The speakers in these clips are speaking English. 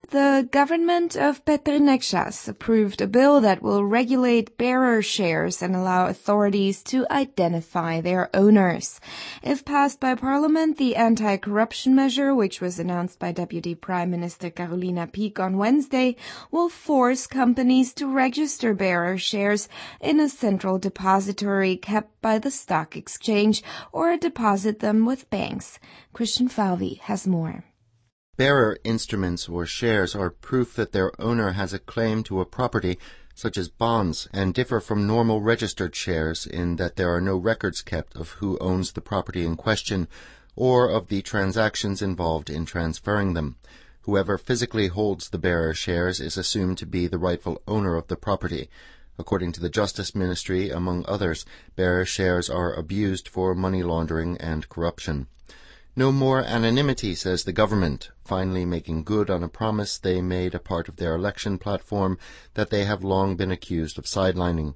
The government of Petr Nečas approved a bill that will regulate bearer shares and allow authorities to identify their owners. If passed by Parliament, the anti-corruption measure, which was announced by Deputy Prime Minister Karolina Pík on Wednesday, will force companies to register bearer shares in a central depository kept by the stock exchange or deposit them with banks. Christian Falvi has more. Bearer instruments or shares are proof that their owner has a claim to a property, such as bonds, and differ from normal registered shares in that there are no records kept of who owns the property in question or of the transactions involved in transferring them. Whoever physically holds the bearer shares is assumed to be the rightful owner of the property. According to the Justice Ministry, among others, bearer shares are abused for money laundering and corruption. No more anonymity, says the government, finally making good on a promise they made a part of their election platform that they have long been accused of sidelining.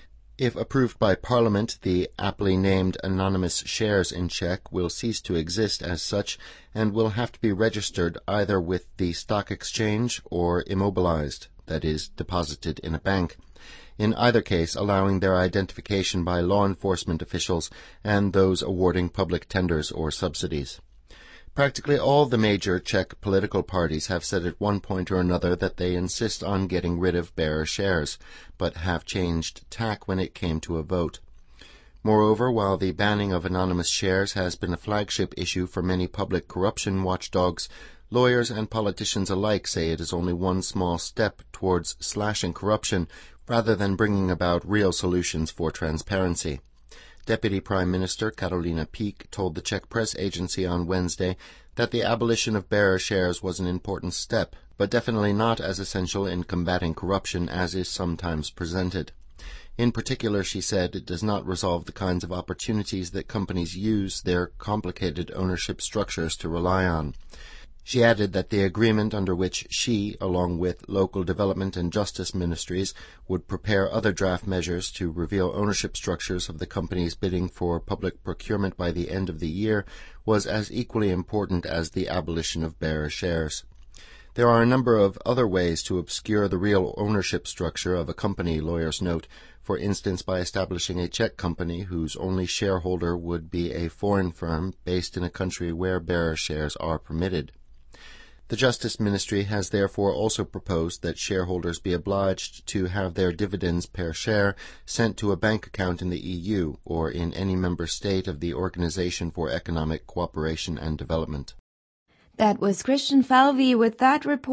If approved by Parliament, the aptly named anonymous shares in Czech will cease to exist as such and will have to be registered either with the stock exchange or immobilized, that is, deposited in a bank. In either case allowing their identification by law enforcement officials and those awarding public tenders or subsidies. Practically all the major Czech political parties have said at one point or another that they insist on getting rid of bearer shares, but have changed tack when it came to a vote. Moreover, while the banning of anonymous shares has been a flagship issue for many public corruption watchdogs, lawyers and politicians alike say it is only one small step towards slashing corruption rather than bringing about real solutions for transparency. Deputy Prime Minister Karolina Pík told the Czech press agency on Wednesday that the abolition of bearer shares was an important step, but definitely not as essential in combating corruption as is sometimes presented. In particular, she said, it does not resolve the kinds of opportunities that companies use their complicated ownership structures to rely on. She added that the agreement under which she, along with local development and justice ministries, would prepare other draft measures to reveal ownership structures of the companies bidding for public procurement by the end of the year was as equally important as the abolition of bearer shares. There are a number of other ways to obscure the real ownership structure of a company, lawyers note, for instance by establishing a Czech company whose only shareholder would be a foreign firm based in a country where bearer shares are permitted. The Justice Ministry has therefore also proposed that shareholders be obliged to have their dividends per share sent to a bank account in the EU or in any member state of the Organization for Economic Cooperation and Development. That was Christian Falvi with that report.